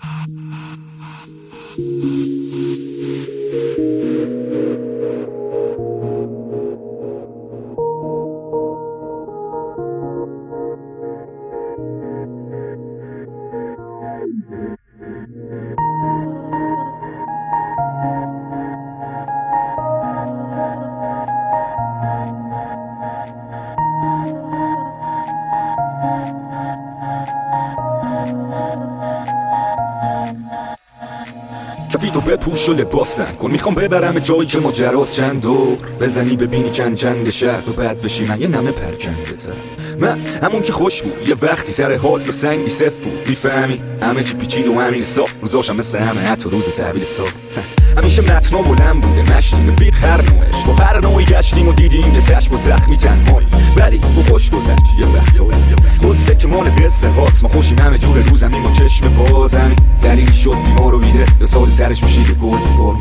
کفیتو بپوش و لباس تن کن، میخوام ببرم جایی که ماجراست، چند دور بزنی ببینی چند شهر تو بد بشی من یه نمه پرکنده تر. من همون که خوش بود یه وقتی سر حال یا سنگی صف بود، میفهمی همه چی پیچید و همین صاف روزاشم مثل همه حتی روز تحویل صاف. همیشه متنا بلند بوده مشتیم رفیق هر نوعش، با هر نوعی گشتیم و دیدیم که چشم و زخمی تنهایی، ولی با خوش گذشت یه وقتایی قصه که مال قصه هاست. ما خوشیم همه جور روزمین با چشم بازمی، دلیلی شد دیما رو بیده یا سال ترش میشید و گرم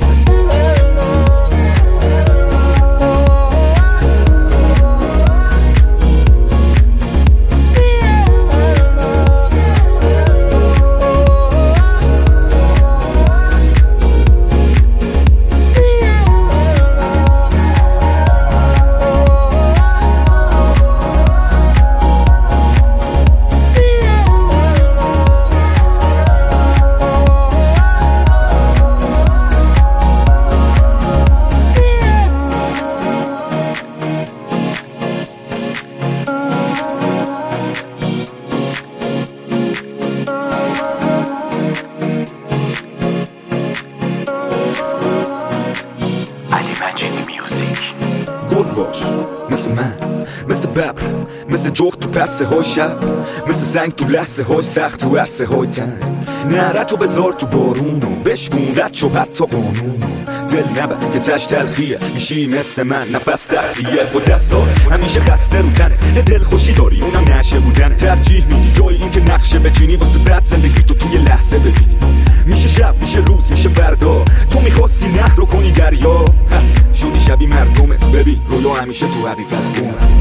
گل باش مثل من، مثل ببر، مثل جغد تو پسه های شب، مثل سنگ تو لحظه های سخت تو عرصه های تنگ. نهرتو بذار تو بارونو بشکون رد شو حتی قانونو، دل نبر که تش تلخیه میشی مثل من نفس تخلیه، با دستا همیشه خسته رو تنه یه دل خوشی داری اونم نشه بودنه، ترجیح میدی جای این که نقشه بچینی واسه بد زندگی تو توی لحظه ببینی. میشه شب میشه روز میشه فردا، تو میخواستی نهر رو کنی دریا، شدی شبی مردمت ببین رویا همیشه تو حقیقت گمه.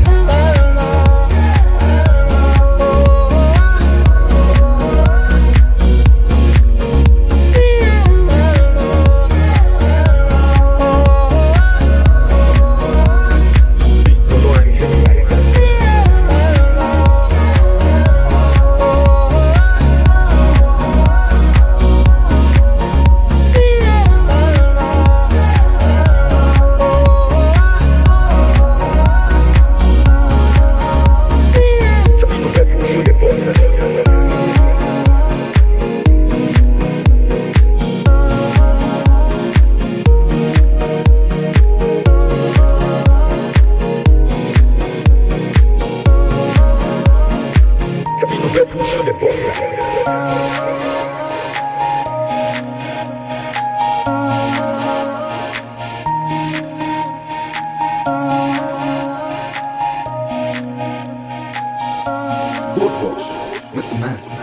گل باش مثل من.